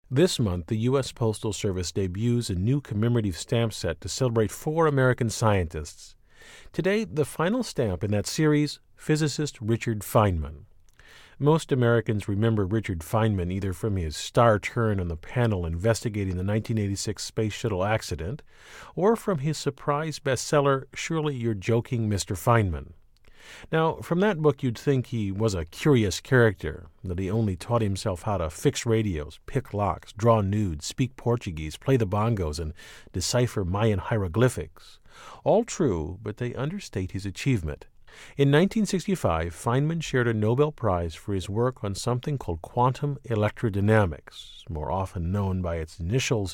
This month, the U.S. Postal Service debuts a new commemorative stamp set to celebrate 4 American scientists. Today, the final stamp in that series, physicist Richard Feynman. Most Americans remember Richard Feynman either from his star turn on the panel investigating the 1986 Space Shuttle accident, or from his surprise bestseller, Surely You're Joking, Mr. Feynman. Now, from that book you'd think he was a curious character, that he only taught himself how to fix radios, pick locks, draw nudes, speak Portuguese, play the bongos, and decipher Mayan hieroglyphics. All true, but they understate his achievement. In 1965, Feynman shared a Nobel Prize for his work on something called quantum electrodynamics, more often known by its initials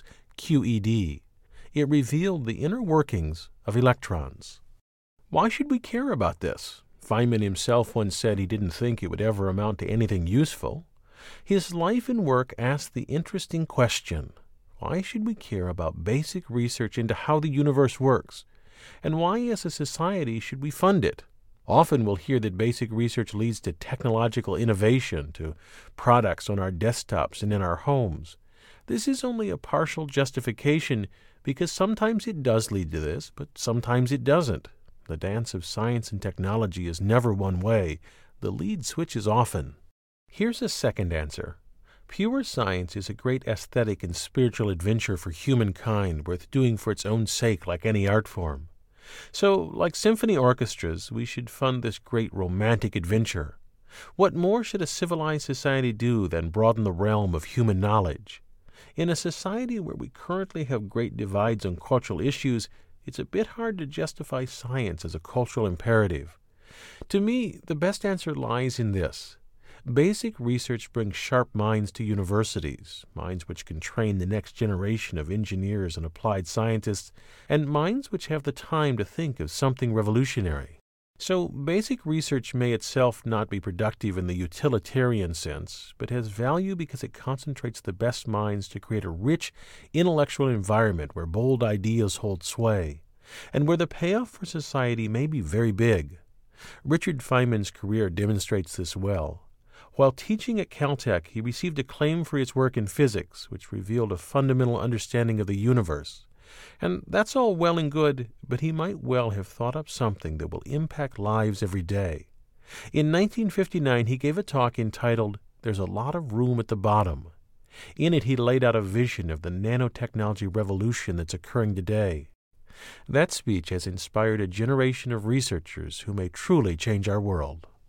QED. It revealed the inner workings of electrons. Why should we care about this? Feynman himself once said he didn't think it would ever amount to anything useful. His life and work asked the interesting question, why should we care about basic research into how the universe works? And why, as a society, should we fund it? Often we'll hear that basic research leads to technological innovation, to products on our desktops and in our homes. This is only a partial justification because sometimes it does lead to this, but sometimes it doesn't. The dance of science and technology is never one way. The lead switches often. Here's a second answer. Pure science is a great aesthetic and spiritual adventure for humankind, worth doing for its own sake like any art form. So, like symphony orchestras, we should fund this great romantic adventure. What more should a civilized society do than broaden the realm of human knowledge? In a society where we currently have great divides on cultural issues, it's a bit hard to justify science as a cultural imperative. To me, the best answer lies in this. Basic research brings sharp minds to universities, minds which can train the next generation of engineers and applied scientists, and minds which have the time to think of something revolutionary. So basic research may itself not be productive in the utilitarian sense, but has value because it concentrates the best minds to create a rich intellectual environment where bold ideas hold sway, and where the payoff for society may be very big. Richard Feynman's career demonstrates this well. While teaching at Caltech, he received acclaim for his work in physics, which revealed a fundamental understanding of the universe. And that's all well and good, but he might well have thought up something that will impact lives every day. In 1959, he gave a talk entitled, "There's a Lot of Room at the Bottom." In it, he laid out a vision of the nanotechnology revolution that's occurring today. That speech has inspired a generation of researchers who may truly change our world.